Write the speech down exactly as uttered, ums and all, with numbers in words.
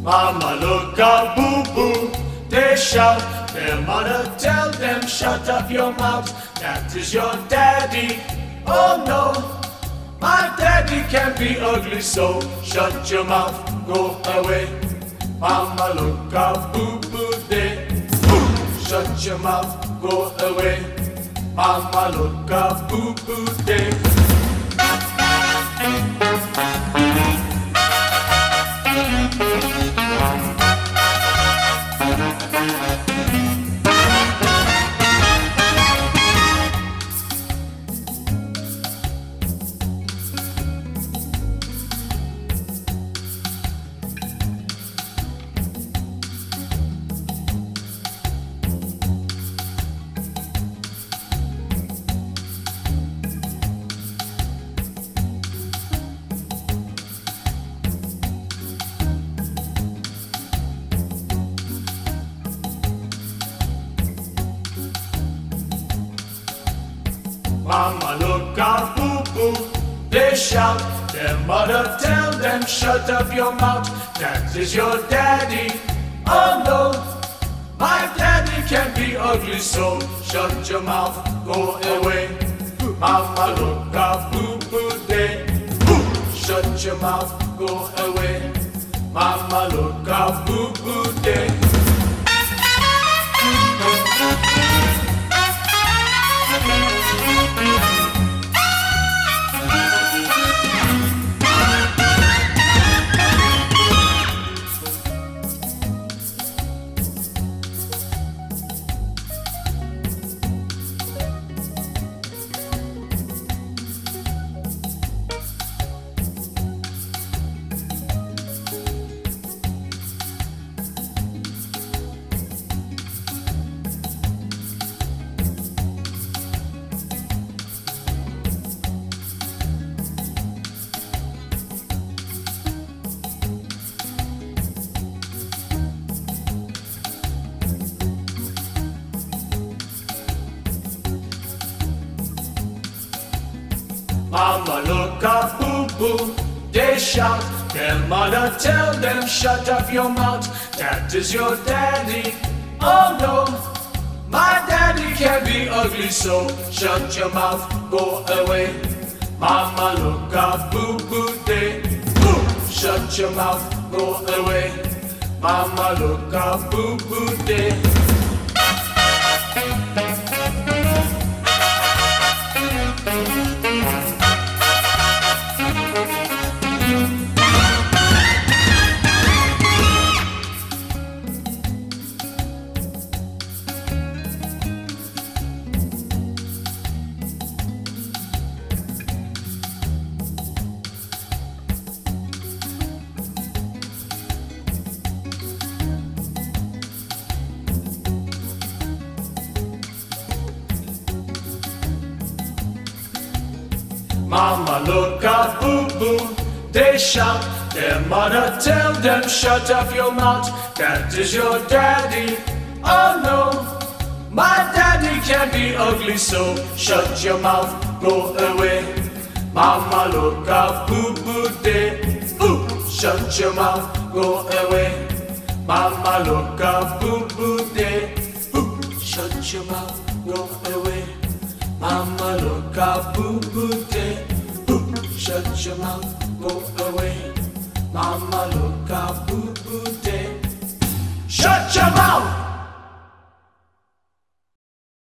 Mama look out, boo-boo, they shout. Their mother tell them, shut up your mouth. That is your daddy, oh no. My daddy can be ugly, so shut your mouth, go away. Mama look out, boo-boo, they boo. Shut your mouth, go away. Mama look out, boo-boo, they. Mama look out, boo-boo, they shout. Their mother tell them, shut up your mouth. That is your daddy, oh no. My daddy can be ugly, so shut your mouth, go away. Mama look out, boo-boo, they boo. Shut your mouth, go away. Mama look out, boo-boo, they. Mama look out, boo-boo, they shout. Their mother tell them, shut up your mouth. That is your daddy, oh no. My daddy can be ugly, so shut your mouth, go away. Mama look out, boo-boo, they boo. Shut your mouth, go away. Mama look out, boo-boo, they. Mama look out, boo-boo, they shout. Their mother tell them, shut up your mouth. That is your daddy, oh no. My daddy can be ugly, so shut your mouth, go away. Mama look out, boo-boo, they boo. Shut your mouth, go away. Mama look out, boo-boo, they boo. Shut your mouth, go away. Mama look out, boo-boo, they boo. Shut your mouth, go away. Mama look out, boo-boo, they. Shut your mouth!